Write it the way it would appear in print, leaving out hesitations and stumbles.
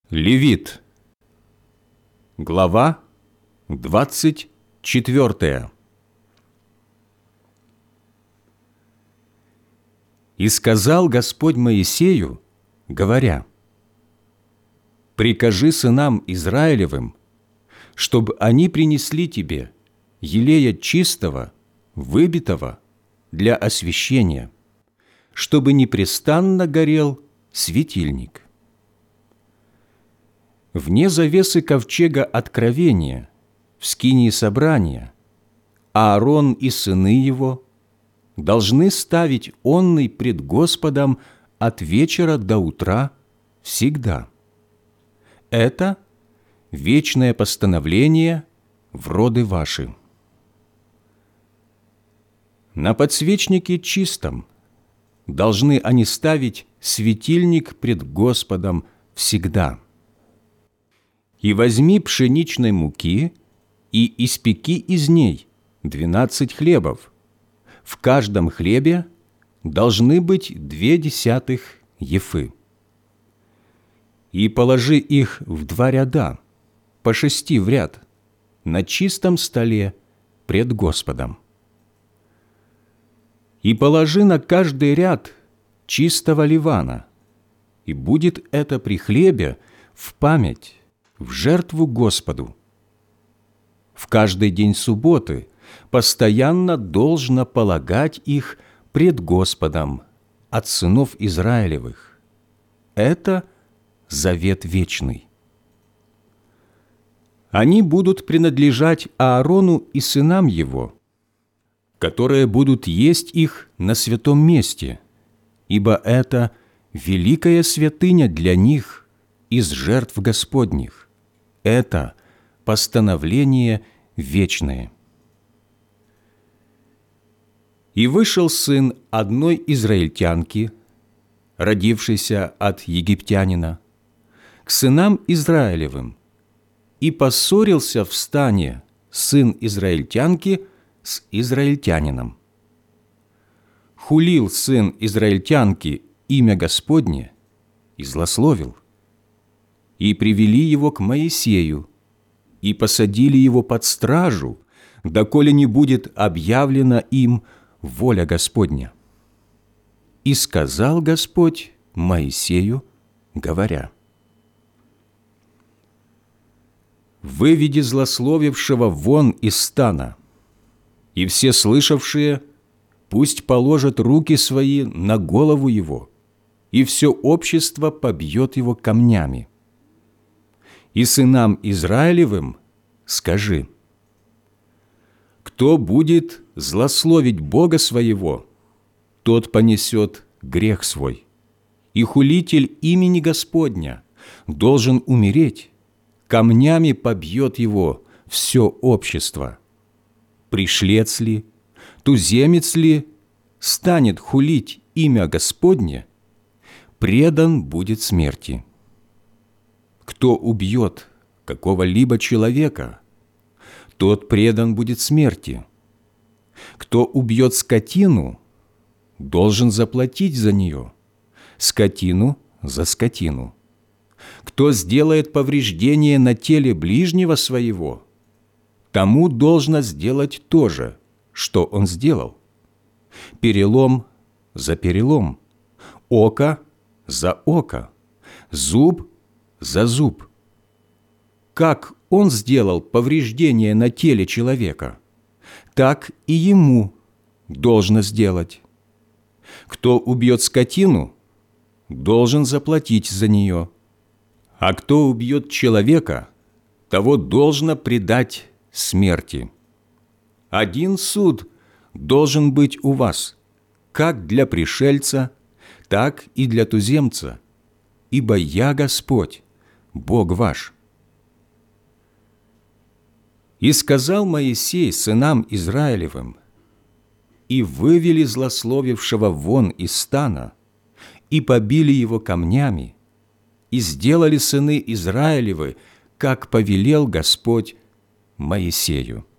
Левит, глава 24. «И сказал Господь Моисею, говоря: прикажи сынам Израилевым, чтобы они принесли тебе елея чистого, выбитого для освящения, чтобы непрестанно горел светильник. Вне завесы ковчега откровения, в скинии собрания, Аарон и сыны его должны ставить онный пред Господом от вечера до утра всегда. Это вечное постановление в роды ваши. На подсвечнике чистом должны они ставить светильник пред Господом всегда. И возьми пшеничной муки и испеки из ней 12 хлебов. В каждом хлебе должны быть 0,2 ефы. И положи их в 2 ряда, по 6 в ряд, на чистом столе пред Господом. И положи на каждый ряд чистого ливана, и будет это при хлебе в память, в жертву Господу. В каждый день субботы постоянно должно полагать их пред Господом от сынов Израилевых. Это завет вечный. Они будут принадлежать Аарону и сынам его, которые будут есть их на святом месте, ибо это великая святыня для них из жертв Господних. Это постановление вечное. И вышел сын одной израильтянки, родившейся от египтянина, к сынам Израилевым, и поссорился в стане сын израильтянки с израильтянином. Хулил сын израильтянки имя Господне и злословил. И привели его к Моисею, и посадили его под стражу, доколе не будет объявлена им воля Господня. И сказал Господь Моисею, говоря: «Выведи злословившего вон из стана, и все слышавшие пусть положат руки свои на голову его, и все общество побьет его камнями. И сынам Израилевым скажи: кто будет злословить Бога своего, тот понесет грех свой, и хулитель имени Господня должен умереть, камнями побьет его все общество. Пришлец ли, туземец ли станет хулить имя Господне, предан будет смерти. Кто убьет какого-либо человека, тот предан будет смерти. Кто убьет скотину, должен заплатить за нее, скотину за скотину. Кто сделает повреждение на теле ближнего своего, тому должно сделать то же, что он сделал. Перелом за перелом, око за око, зуб за зуб. Как он сделал повреждение на теле человека, так и ему должно сделать. Кто убьет скотину, должен заплатить за нее, а кто убьет человека, того должно предать смерти. Один суд должен быть у вас, как для пришельца, так и для туземца, ибо я Господь, Бог ваш». И сказал Моисей сынам Израилевым: и вывели злословившего вон из стана, и побили его камнями, и сделали сыны Израилевы, как повелел Господь Моисею.